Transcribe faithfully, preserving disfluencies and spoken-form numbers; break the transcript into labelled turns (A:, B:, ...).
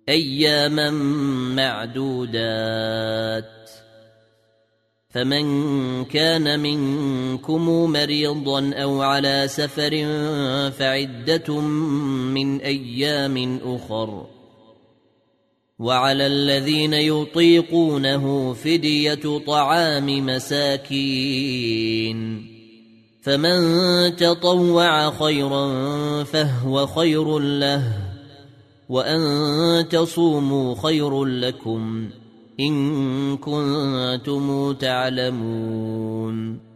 A: أياما معدودات. فمن كان منكم مريضا أو على سفر فعدة من أيام أخر، وعلى الذين يطيقونه فدية طعام مساكين، فمن تطوع خيرا فهو خير له، وأن تصوموا خير لكم إن كنتم تعلمون.